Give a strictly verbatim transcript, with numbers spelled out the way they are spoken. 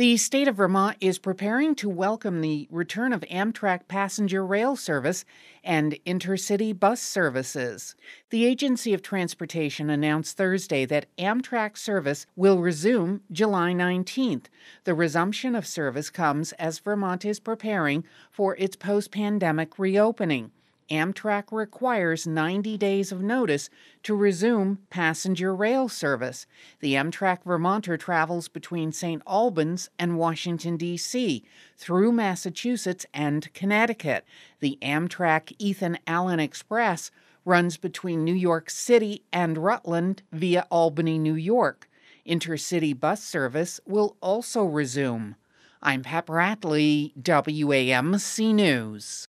The state of Vermont is preparing to welcome the return of Amtrak passenger rail service and intercity bus services. The Agency of Transportation announced Thursday that Amtrak service will resume July nineteenth. The resumption of service comes as Vermont is preparing for its post-pandemic reopening. Amtrak requires ninety days of notice to resume passenger rail service. The Amtrak Vermonter travels between Saint Albans and Washington, D C, through Massachusetts and Connecticut. The Amtrak Ethan Allen Express runs between New York City and Rutland via Albany, New York. Intercity bus service will also resume. I'm Pat Bradley, W A M C News.